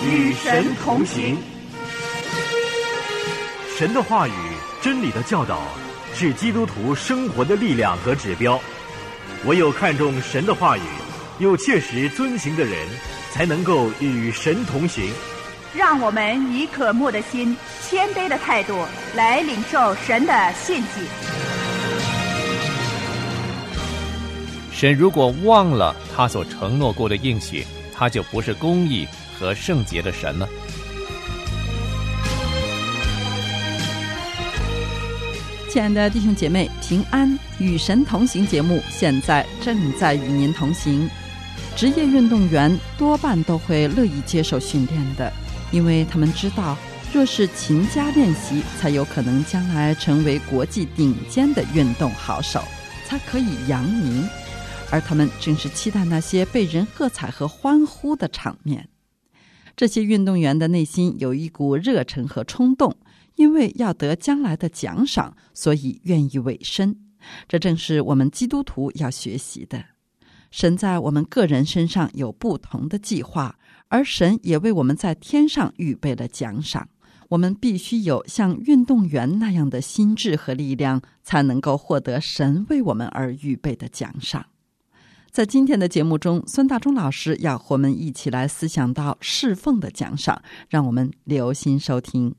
与神同行。 神的话语、真理的教导是基督徒生活的力量和指标。唯有看重神的话语，又切实遵行的人，才能够与神同行。 让我们以渴慕的心、谦卑的态度来领受神的信息。 神如果忘了他所承诺过的应许，他就不是公义和圣洁的神了。 亲爱的弟兄姐妹，平安，与神同行节目现在正在与您同行。职业运动员多半都会乐意接受训练的，因为他们知道，若是勤加练习，才有可能将来成为国际顶尖的运动好手，才可以扬名。而他们正是期待那些被人喝彩和欢呼的场面。这些运动员的内心有一股热忱和冲动，因为要得将来的奖赏，所以愿意委身。这正是我们基督徒要学习的。神在我们个人身上有不同的计划，而神也为我们在天上预备了奖赏。我们必须有像运动员那样的心智和力量，才能够获得神为我们而预备的奖赏。在今天的节目中，孙大中老师要和我们一起来思想到侍奉的奖赏，让我们留心收听。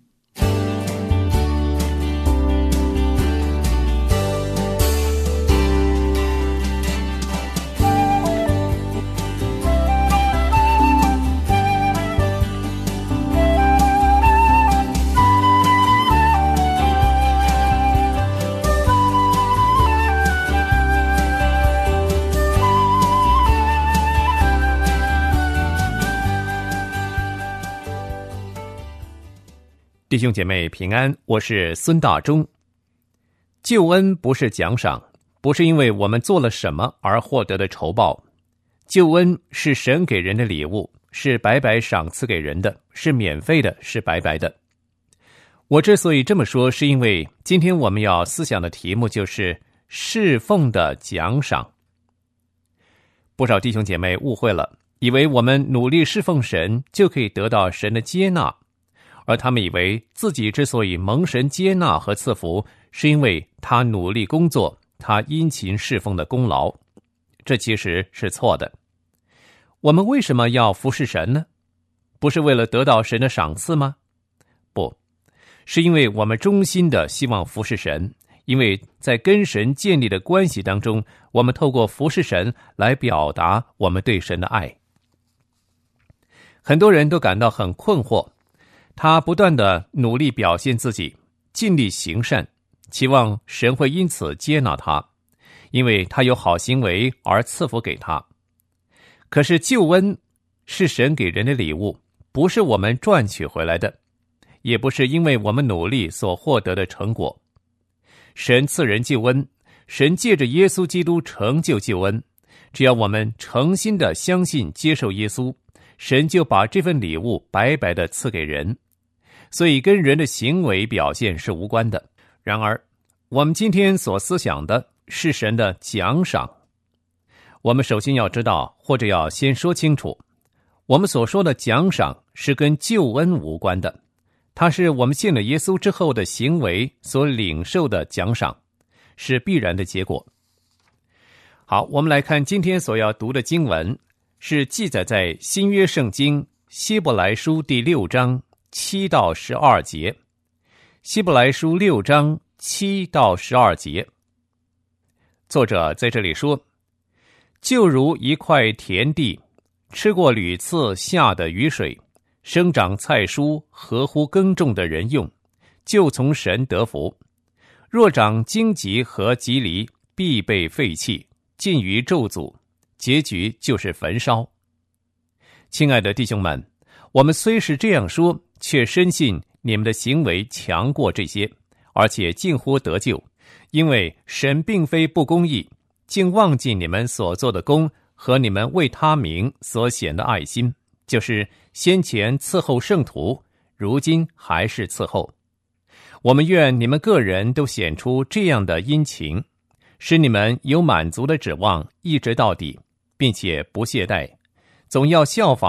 弟兄姐妹平安，我是孙大中。救恩不是奖赏，不是因为我们做了什么而获得的酬报。救恩是神给人的礼物，是白白赏赐给人的，是免费的，是白白的。我之所以这么说，是因为今天我们要思想的题目就是侍奉的奖赏。不少弟兄姐妹误会了，以为我们努力侍奉神就可以得到神的接纳，而他们以为自己之所以蒙神接纳和赐福，是因为他努力工作，他殷勤侍奉的功劳。这其实是错的。我们为什么要服侍神呢？不是为了得到神的赏赐吗？不，是因为我们衷心的希望服侍神，因为在跟神建立的关系当中，我们透过服侍神来表达我们对神的爱。很多人都感到很困惑，他不断地努力表现自己，尽力行善，期望神会因此接纳他，因为他有好行为而赐福给他。可是救恩是神给人的礼物，不是我们赚取回来的，也不是因为我们努力所获得的成果。神赐人救恩，神借着耶稣基督成就救恩，只要我们诚心地相信接受耶稣，神就把这份礼物白白地赐给人，所以跟人的行为表现是无关的。然而，我们今天所思想的是神的奖赏。我们首先要知道，或者要先说清楚，我们所说的奖赏是跟救恩无关的，它是我们信了耶稣之后的行为所领受的奖赏，是必然的结果。好，我们来看今天所要读的经文，是记载在新约圣经希伯来书第6章7到12节。希伯来书6章7到12节，作者在这里说，就如一块田地，吃过屡次下的雨水，生长菜蔬，合乎耕种的人用，就从神得福。若长荆棘和棘藜，必被废弃，尽于咒诅，结局就是焚烧。亲爱的弟兄们，我们虽是这样说，却深信你们的行为强过这些，而且近乎得救，因为神并非不公义，竟忘记你们所做的功和你们为他名所显的爱心，就是先前伺候圣徒，如今还是伺候。我们愿你们个人都显出这样的殷勤，使你们有满足的指望，一直到底，并且不懈怠，总要效法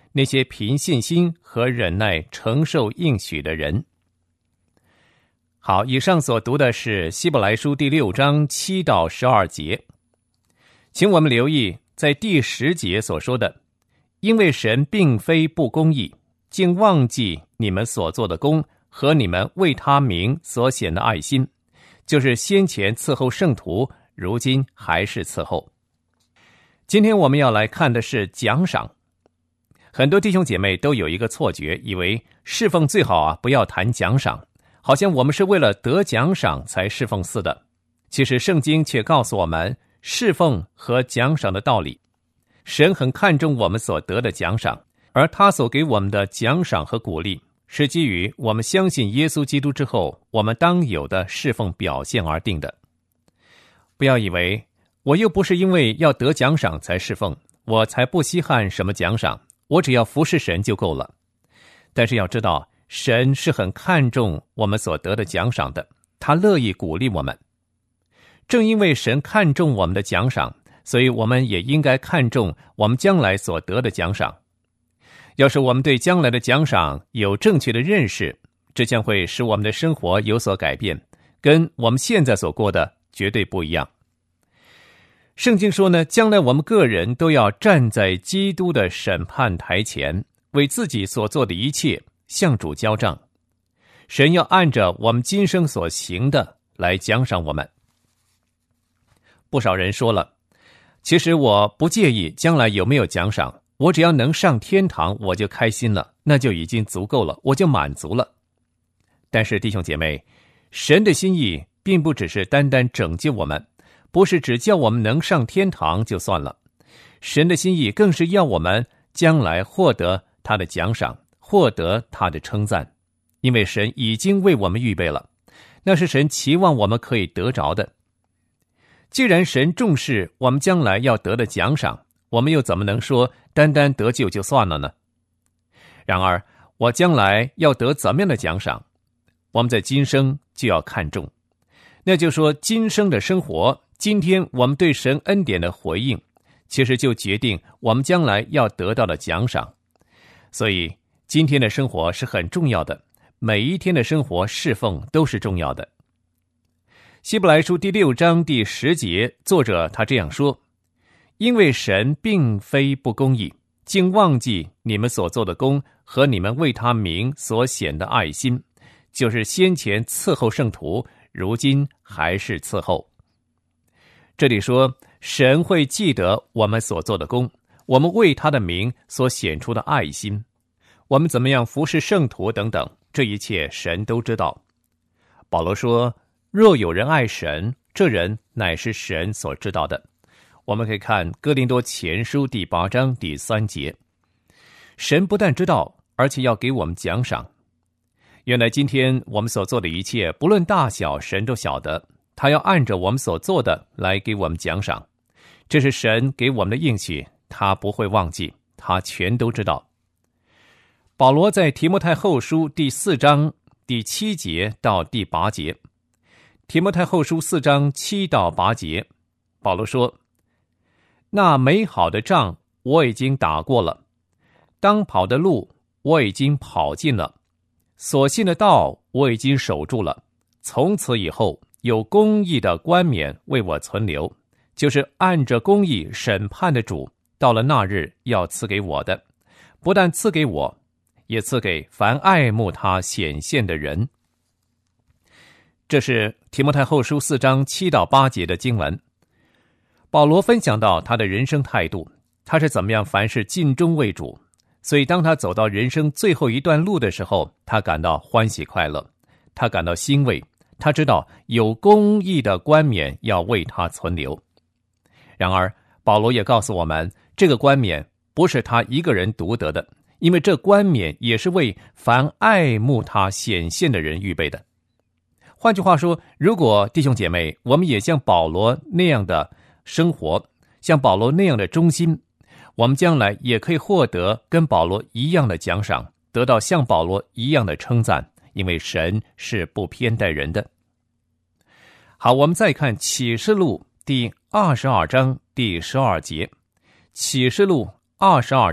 那些凭信心和忍耐承受应许的人。好，以上所读的是希伯来书第6章7到12节。请我们留意在第10节所说的，因为神并非不公义，竟忘记你们所做的功和你们为他名所显的爱心，就是先前伺候圣徒，如今还是伺候。今天我们要来看的是奖赏。很多弟兄姐妹都有一个错觉，以为侍奉最好不要谈奖赏，好像我们是为了得奖赏才侍奉似的。其实圣经却告诉我们侍奉和奖赏的道理。神很看重我们所得的奖赏，而他所给我们的奖赏和鼓励，是基于我们相信耶稣基督之后，我们当有的侍奉表现而定的。不要以为我又不是因为要得奖赏才侍奉，我才不稀罕什么奖赏，我只要服侍神就够了。但是要知道，神是很看重我们所得的奖赏的，他乐意鼓励我们。正因为神看重我们的奖赏，所以我们也应该看重我们将来所得的奖赏。要是我们对将来的奖赏有正确的认识，这将会使我们的生活有所改变，跟我们现在所过的绝对不一样。圣经说呢，将来我们个人都要站在基督的审判台前，为自己所做的一切向主交账。神要按着我们今生所行的来奖赏我们。不少人说了，其实我不介意将来有没有奖赏，我只要能上天堂我就开心了，那就已经足够了，我就满足了。但是弟兄姐妹，神的心意并不只是单单拯救我们，不是只叫我们能上天堂就算了，神的心意更是要我们将来获得他的奖赏，获得他的称赞，因为神已经为我们预备了，那是神期望我们可以得着的。既然神重视我们将来要得的奖赏，我们又怎么能说单单得救就算了呢？然而我将来要得怎么样的奖赏，我们在今生就要看重。那就说今生的生活，今天我们对神恩典的回应，其实就决定我们将来要得到的奖赏。所以今天的生活是很重要的，每一天的生活侍奉都是重要的。希伯来书第6章第10节，作者他这样说，因为神并非不公义，竟忘记你们所做的功和你们为他名所显的爱心，就是先前伺候圣徒，如今还是伺候。这里说神会记得我们所做的功，我们为他的名所显出的爱心，我们怎么样服侍圣徒等等，这一切神都知道。保罗说，若有人爱神，这人乃是神所知道的。我们可以看哥林多前书第8章第3节，神不但知道，而且要给我们奖赏。原来今天我们所做的一切，不论大小，神都晓得，他要按着我们所做的来给我们奖赏。这是神给我们的应许，他不会忘记，他全都知道。保罗在提摩太后书第4章第7节到第8节，提摩太后书4章7到8节，保罗说，那美好的仗我已经打过了，当跑的路我已经跑尽了，所信的道我已经守住了，从此以后有公义的冠冕为我存留，就是按着公义审判的主，到了那日要赐给我的，不但赐给我，也赐给凡爱慕他显现的人。这是提摩太后书4章7到8节的经文。保罗分享到他的人生态度，他是怎么样凡事尽忠为主，所以当他走到人生最后一段路的时候，他感到欢喜快乐，他感到欣慰，他知道有公义的冠冕要为他存留。然而保罗也告诉我们，这个冠冕不是他一个人独得的，因为这冠冕也是为凡爱慕他显现的人预备的。换句话说，如果弟兄姐妹我们也像保罗那样的生活，像保罗那样的忠心，我们将来也可以获得跟保罗一样的奖赏，得到像保罗一样的称赞，因为神是不偏待人的。好，我们再看启示录第22章第12节，启示录22章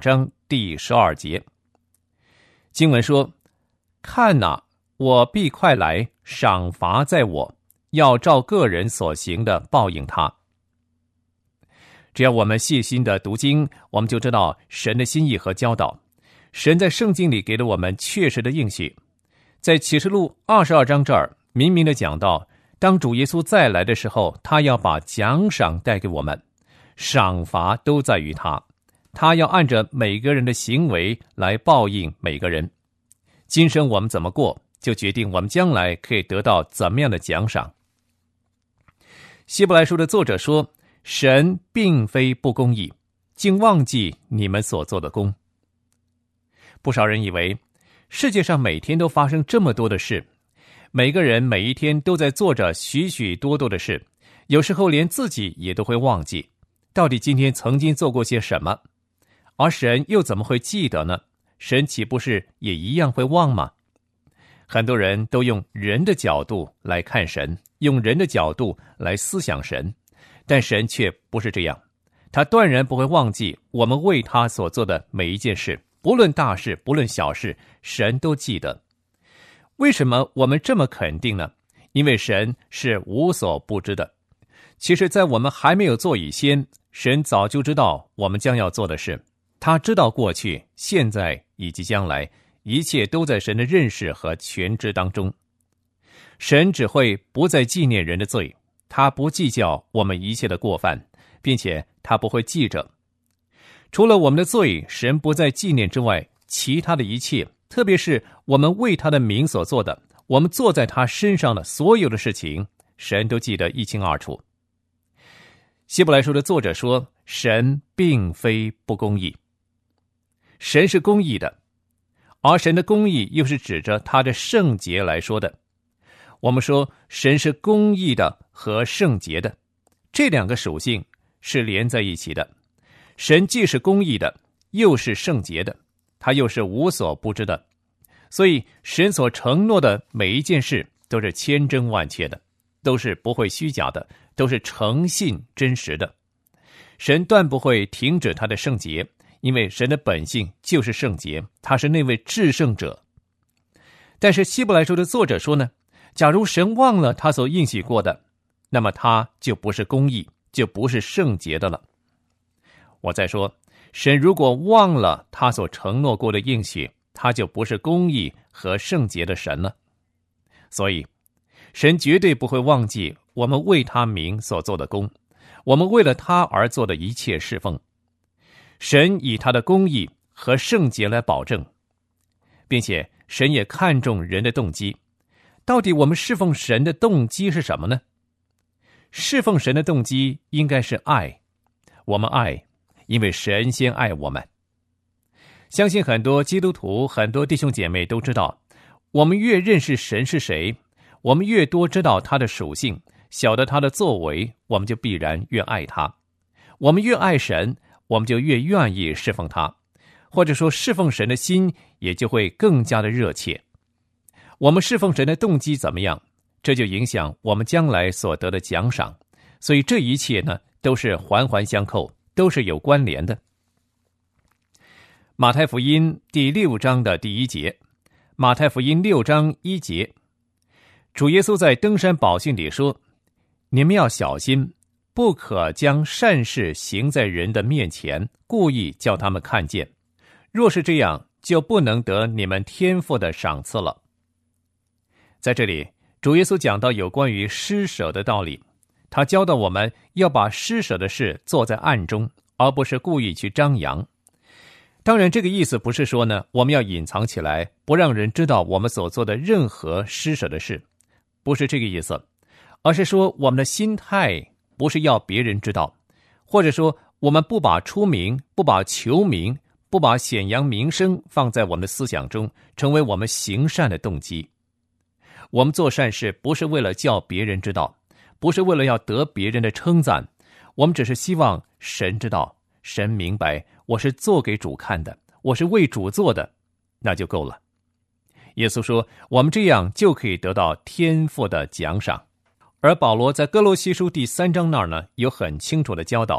第12节。经文说：看哪，我必快来，赏罚在我，要照个人所行的报应他。只要我们细心的读经，我们就知道神的心意和教导。神在圣经里给了我们确实的应许。在启示录22章这儿明明的讲到，当主耶稣再来的时候，他要把奖赏带给我们，赏罚都在于他，他要按着每个人的行为来报应每个人。今生我们怎么过，就决定我们将来可以得到怎么样的奖赏。希伯来书的作者说，神并非不公义，竟忘记你们所做的工。不少人以为世界上每天都发生这么多的事，每个人每一天都在做着许许多多的事，有时候连自己也都会忘记到底今天曾经做过些什么。而神又怎么会记得呢？神岂不是也一样会忘吗？很多人都用人的角度来看神，用人的角度来思想神，但神却不是这样，他断然不会忘记我们为他所做的每一件事，不论大事不论小事，神都记得。为什么我们这么肯定呢？因为神是无所不知的。其实在我们还没有做以前，神早就知道我们将要做的事，他知道过去现在以及将来，一切都在神的认识和全知当中。神只会不再纪念人的罪，他不计较我们一切的过犯，并且他不会记着。除了我们的罪神不再纪念之外，其他的一切，特别是我们为他的名所做的，我们做在他身上的所有的事情，神都记得一清二楚。希伯来书的作者说，神并非不公义。神是公义的，而神的公义又是指着他的圣洁来说的。我们说神是公义的和圣洁的，这两个属性是连在一起的。神既是公义的，又是圣洁的，他又是无所不知的。所以神所承诺的每一件事都是千真万确的，都是不会虚假的，都是诚信真实的。神断不会停止他的圣洁，因为神的本性就是圣洁，他是那位至圣者。但是希伯来书的作者说呢，假如神忘了他所应许过的，那么他就不是公义，就不是圣洁的了。我再说，神如果忘了他所承诺过的应许，他就不是公义和圣洁的神了。所以神绝对不会忘记我们为他名所做的工，我们为了他而做的一切侍奉。神以他的公义和圣洁来保证，并且神也看重人的动机。到底我们侍奉神的动机是什么呢？侍奉神的动机应该是爱。我们爱，因为神先爱我们。相信很多基督徒，很多弟兄姐妹都知道，我们越认识神是谁，我们越多知道他的属性，晓得他的作为，我们就必然越爱他。我们越爱神，我们就越愿意侍奉他，或者说侍奉神的心也就会更加的热切。我们侍奉神的动机怎么样，这就影响我们将来所得的奖赏。所以这一切呢，都是环环相扣，都是有关联的。马太福音第6章的第1节，马太福音6章1节，主耶稣在登山宝训里说，你们要小心，不可将善事行在人的面前，故意叫他们看见，若是这样，就不能得你们天父的赏赐了。在这里，主耶稣讲到有关于施舍的道理，他教导我们要把施舍的事做在暗中，而不是故意去张扬。当然这个意思不是说呢，我们要隐藏起来，不让人知道我们所做的任何施舍的事，不是这个意思，而是说我们的心态不是要别人知道，或者说我们不把出名，不把求名，不把显扬名声放在我们的思想中，成为我们行善的动机。我们做善事不是为了叫别人知道，不是为了要得别人的称赞，我们只是希望神知道，神明白我是做给主看的，我是为主做的，那就够了。耶稣说，我们这样就可以得到天父的奖赏。而保罗在哥罗西书第3章那儿呢，有很清楚的教导，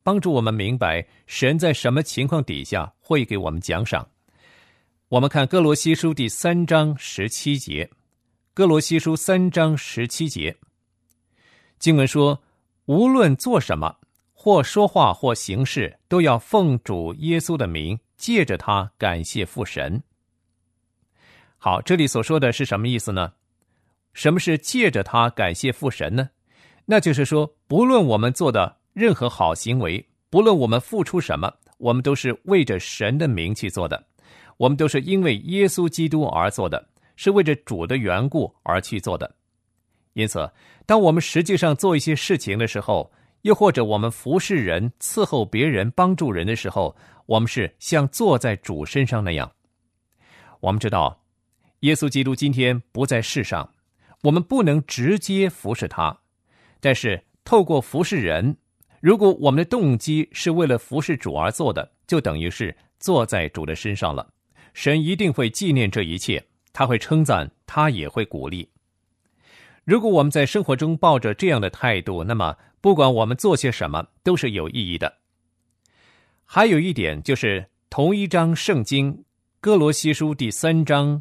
帮助我们明白神在什么情况底下会给我们奖赏。我们看哥罗西书第3章17节，哥罗西书3章17节，经文说，无论做什么，或说话或行事，都要奉主耶稣的名，借着他感谢父神。好，这里所说的是什么意思呢？什么是借着他感谢父神呢？那就是说，不论我们做的任何好行为，不论我们付出什么，我们都是为着神的名去做的，我们都是因为耶稣基督而做的，是为着主的缘故而去做的。因此，当我们实际上做一些事情的时候，又或者我们服侍人、伺候别人、帮助人的时候，我们是像坐在主身上那样。我们知道，耶稣基督今天不在世上，我们不能直接服侍他，但是透过服侍人，如果我们的动机是为了服侍主而做的，就等于是坐在主的身上了。神一定会纪念这一切，他会称赞，他也会鼓励。如果我们在生活中抱着这样的态度，那么不管我们做些什么都是有意义的。还有一点就是同一章圣经哥罗西书第3章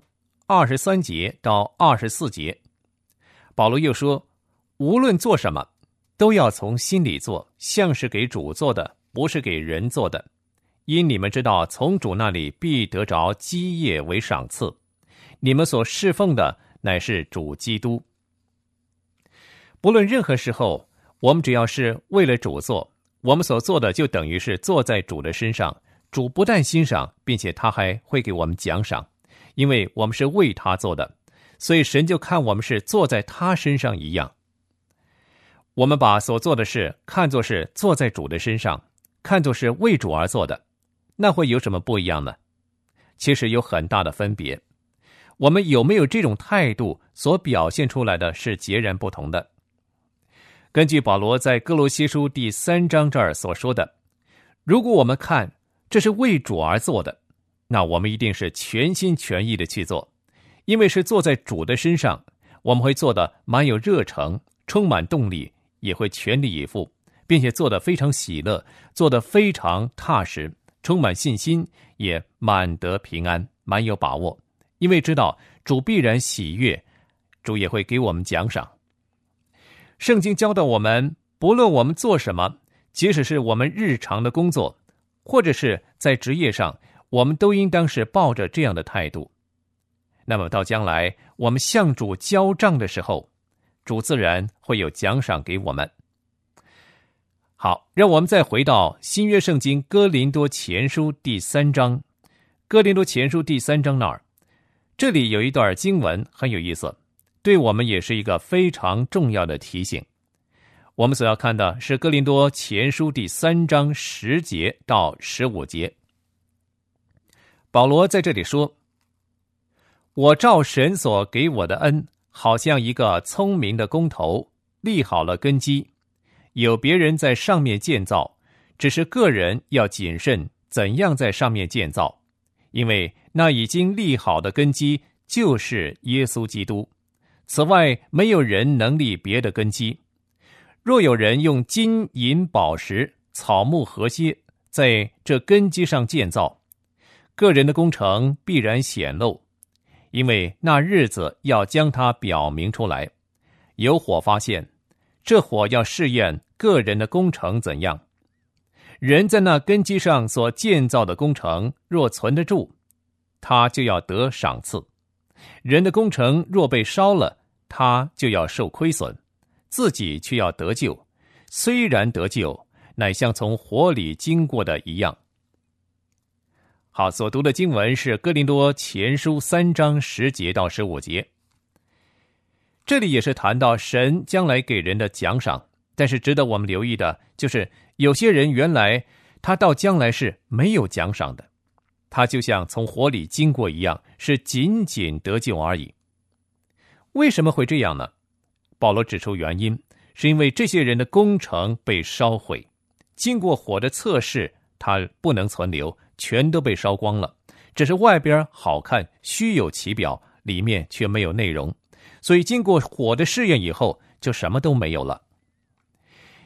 23节到24节，保罗又说，无论做什么，都要从心里做，像是给主做的，不是给人做的。因你们知道，从主那里必得着基业为赏赐。你们所侍奉的乃是主基督。不论任何时候，我们只要是为了主做，我们所做的就等于是坐在主的身上。主不但欣赏，并且他还会给我们奖赏，因为我们是为他做的，所以神就看我们是坐在他身上一样。我们把所做的事看作是坐在主的身上，看作是为主而做的，那会有什么不一样呢？其实有很大的分别。我们有没有这种态度所表现出来的是截然不同的。根据保罗在哥罗西书第3章这儿所说的，如果我们看这是为主而做的，那我们一定是全心全意的去做，因为是坐在主的身上，我们会做得蛮有热诚，充满动力，也会全力以赴，并且做得非常喜乐，做得非常踏实，充满信心，也满得平安，蛮有把握，因为知道主必然喜悦，主也会给我们奖赏。圣经教导我们，不论我们做什么，即使是我们日常的工作，或者是在职业上，我们都应当是抱着这样的态度。那么到将来我们向主交账的时候，主自然会有奖赏给我们。好，让我们再回到新约圣经哥林多前书第3章，哥林多前书第3章那儿，这里有一段经文很有意思，对我们也是一个非常重要的提醒。我们所要看的是哥林多前书第3章10节到15节。保罗在这里说，我照神所给我的恩，好像一个聪明的工头，立好了根基，有别人在上面建造，只是个人要谨慎怎样在上面建造，因为那已经立好的根基就是耶稣基督，此外没有人能立别的根基。若有人用金银宝石、草木禾秸在这根基上建造，个人的工程必然显露，因为那日子要将它表明出来。有火发现，这火要试验个人的工程怎样。人在那根基上所建造的工程若存得住，他就要得赏赐；人的工程若被烧了，他就要受亏损，自己却要得救，虽然得救，乃像从火里经过的一样。好，所读的经文是哥林多前书3章10节到15节。这里也是谈到神将来给人的奖赏，但是值得我们留意的就是有些人原来他到将来是没有奖赏的，他就像从火里经过一样，是仅仅得救而已。为什么会这样呢？保罗指出原因，是因为这些人的工程被烧毁，经过火的测试，它不能存留，全都被烧光了，只是外边好看，虚有其表，里面却没有内容，所以经过火的试验以后，就什么都没有了。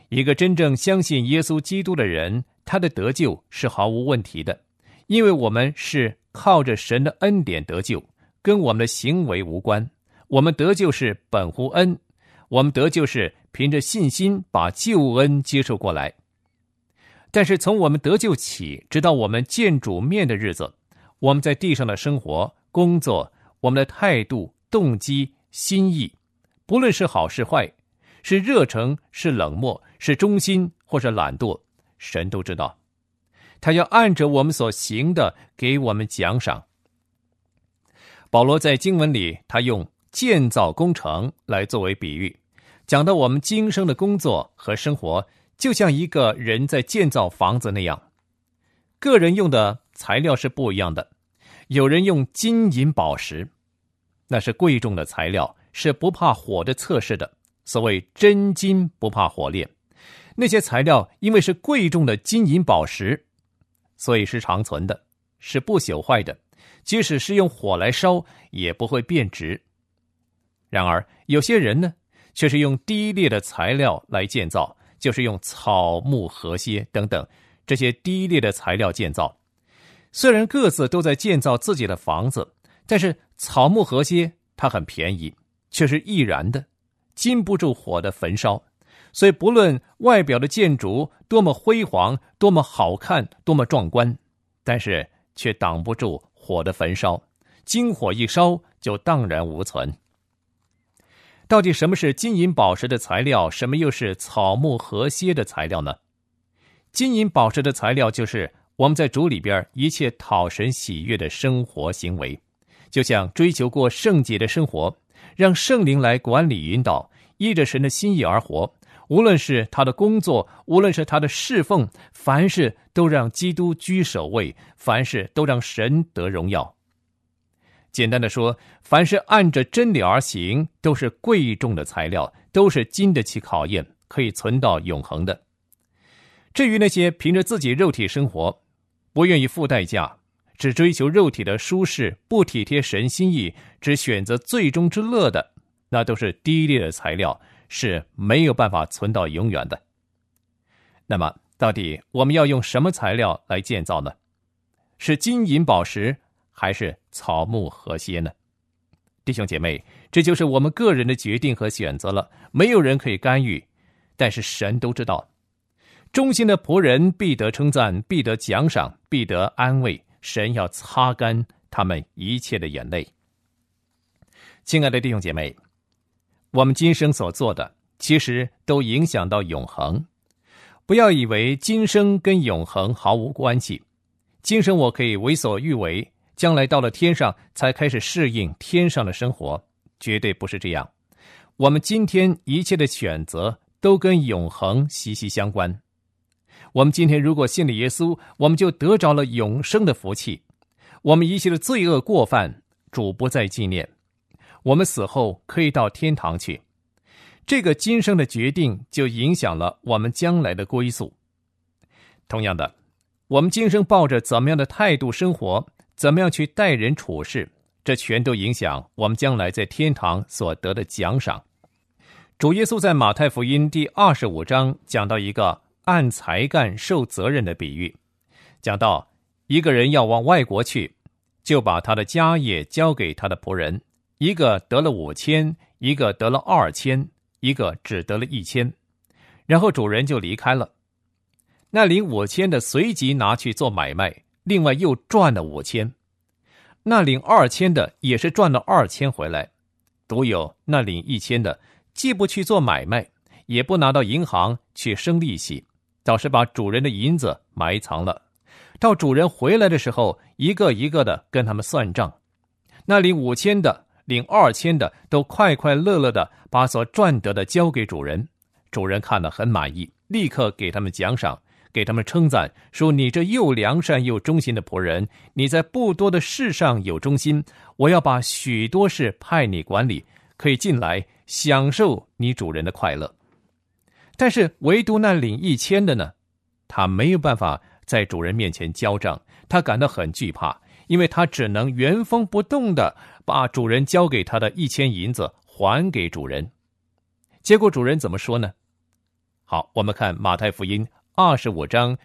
一个真正相信耶稣基督的人，他的得救是毫无问题的，因为我们是靠着神的恩典得救，跟我们的行为无关。我们得救是本乎恩，我们得救是凭着信心把救恩接受过来。但是从我们得救起，直到我们见主面的日子，我们在地上的生活、工作，我们的态度、动机、心意，不论是好是坏，是热诚，是冷漠，是忠心，或是懒惰，神都知道。他要按着我们所行的给我们奖赏。保罗在经文里，他用建造工程来作为比喻，讲到我们今生的工作和生活就像一个人在建造房子那样，个人用的材料是不一样的。有人用金银宝石，那是贵重的材料，是不怕火的测试的，所谓真金不怕火炼。那些材料因为是贵重的金银宝石，所以是长存的，是不朽坏的，即使是用火来烧也不会变质。然而有些人呢，却是用低劣的材料来建造，就是用草木禾秸等等这些低劣的材料建造。虽然各自都在建造自己的房子，但是草木禾秸它很便宜，却是易燃的，经不住火的焚烧。所以不论外表的建筑多么辉煌，多么好看，多么壮观，但是却挡不住火的焚烧，经火一烧就荡然无存。到底什么是金银宝石的材料，什么又是草木禾秸的材料呢？金银宝石的材料就是我们在主里边一切讨神喜悦的生活行为，就像追求过圣洁的生活，让圣灵来管理引导，依着神的心意而活。无论是他的工作，无论是他的侍奉，凡事都让基督居首位，凡事都让神得荣耀。简单的说，凡是按着真理而行，都是贵重的材料，都是经得起考验，可以存到永恒的。至于那些凭着自己肉体生活，不愿意付代价，只追求肉体的舒适，不体贴神心意，只选择最终之乐的，那都是低劣的材料，是没有办法存到永远的。那么到底我们要用什么材料来建造呢？是金银宝石还是草木禾秸呢？弟兄姐妹，这就是我们个人的决定和选择了，没有人可以干预，但是神都知道。忠心的仆人必得称赞，必得奖赏，必得安慰，神要擦干他们一切的眼泪。亲爱的弟兄姐妹，我们今生所做的其实都影响到永恒，不要以为今生跟永恒毫无关系。今生我可以为所欲为，将来到了天上才开始适应天上的生活，绝对不是这样。我们今天一切的选择都跟永恒息息相关。我们今天如果信了耶稣，我们就得着了永生的福气。我们一切的罪恶过犯，主不再纪念。我们死后可以到天堂去。这个今生的决定就影响了我们将来的归宿。同样的，我们今生抱着怎么样的态度生活，怎么样去待人处事，这全都影响我们将来在天堂所得的奖赏。主耶稣在马太福音第25章讲到一个按才干受责任的比喻，讲到一个人要往外国去，就把他的家业交给他的仆人，一个得了5000，一个得了2000，一个只得了1000，然后主人就离开了。那领5000的随即拿去做买卖，另外又赚了5000。那领2000的也是赚了2000回来，独有那领1000的既不去做买卖，也不拿到银行去生利息，倒是把主人的银子埋藏了。到主人回来的时候，一个一个的跟他们算账。那领5000的领2000的都快快乐乐的把所赚得的交给主人，主人看了很满意，立刻给他们奖赏，给他们称赞，说你这又良善又忠心的仆人，你在不多的事上有忠心，我要把许多事派你管理，可以进来享受你主人的快乐。但是唯独那领1000的呢，他没有办法在主人面前交账，他感到很惧怕，因为他只能原封不动的把主人交给他的1000银子还给主人。结果主人怎么说呢？ 好，我们看马太福音25章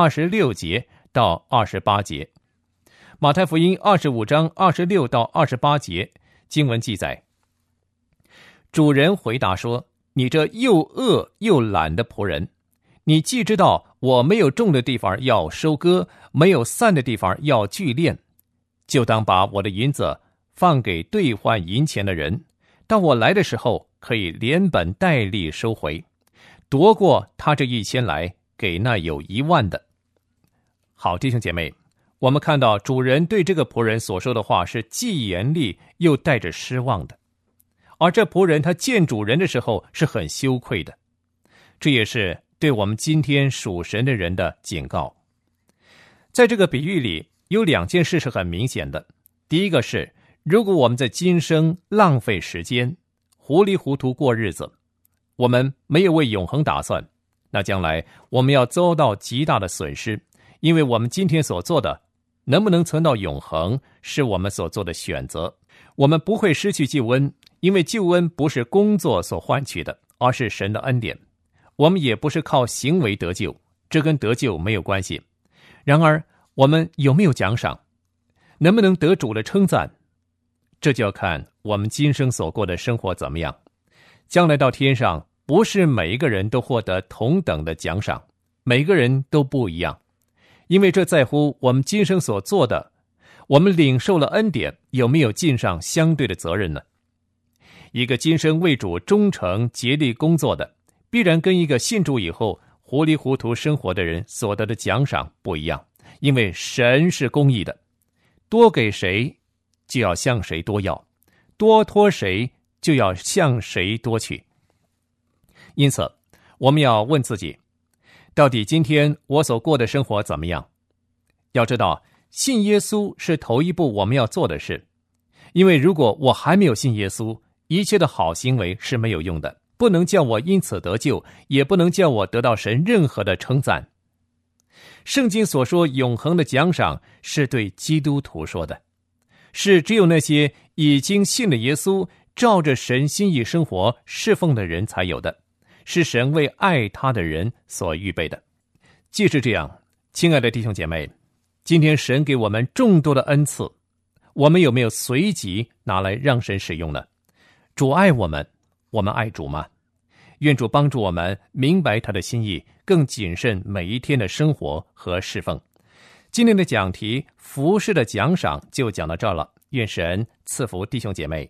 26节到28节。马太福音25章26到28节，经文记载，主人回答说，你这又饿又懒的仆人，你既知道我没有种的地方要收割，没有散的地方要聚敛，就当把我的银子放给兑换银钱的人，当我来的时候可以连本带利收回，夺过他这1000来，给那有1万的。好，弟兄姐妹，我们看到主人对这个仆人所说的话是既严厉又带着失望的，而这仆人他见主人的时候是很羞愧的。这也是对我们今天属神的人的警告。在这个比喻里有2件事是很明显的。第一个是，如果我们在今生浪费时间，糊里糊涂过日子，我们没有为永恒打算，那将来我们要遭到极大的损失，因为我们今天所做的能不能存到永恒，是我们所做的选择。我们不会失去救恩，因为救恩不是工作所换取的，而是神的恩典。我们也不是靠行为得救，这跟得救没有关系。然而，我们有没有奖赏？能不能得主的称赞？这就要看我们今生所过的生活怎么样。将来到天上，不是每一个人都获得同等的奖赏，每个人都不一样，因为这在乎我们今生所做的，我们领受了恩典，有没有尽上相对的责任呢？一个今生为主忠诚竭力工作的，必然跟一个信主以后糊里糊涂生活的人所得的奖赏不一样，因为神是公义的，多给谁就要向谁多要，多托谁就要向谁多取。因此我们要问自己，到底今天我所过的生活怎么样？要知道，信耶稣是头一步我们要做的事，因为如果我还没有信耶稣，一切的好行为是没有用的，不能叫我因此得救，也不能叫我得到神任何的称赞。圣经所说永恒的奖赏是对基督徒说的，是只有那些已经信了耶稣，照着神心意生活侍奉的人才有的，是神为爱他的人所预备的。既是这样，亲爱的弟兄姐妹，今天神给我们众多的恩赐，我们有没有随即拿来让神使用呢？主爱我们，我们爱主吗？愿主帮助我们明白他的心意，更谨慎每一天的生活和侍奉。今天的讲题服事的奖赏就讲到这儿了，愿神赐福弟兄姐妹。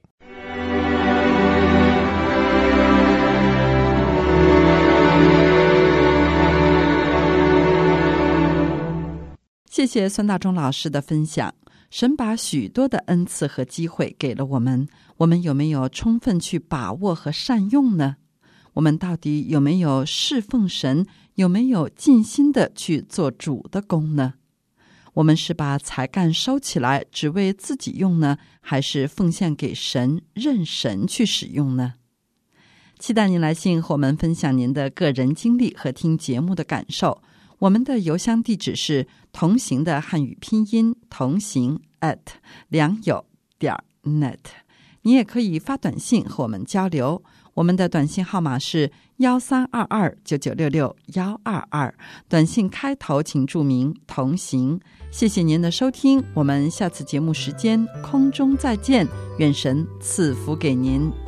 谢谢孙大中老师的分享。神把许多的恩赐和机会给了我们，我们有没有充分去把握和善用呢？我们到底有没有侍奉神，有没有尽心的去做主的工呢？我们是把才干收起来只为自己用呢，还是奉献给神，任神去使用呢？期待您来信和我们分享您的个人经历和听节目的感受。我们的邮箱地址是同行的汉语拼音同行@良友.net。你也可以发短信和我们交流，我们的短信号码是1322996622，短信开头请注明同行。谢谢您的收听，我们下次节目时间空中再见，愿神赐福给您。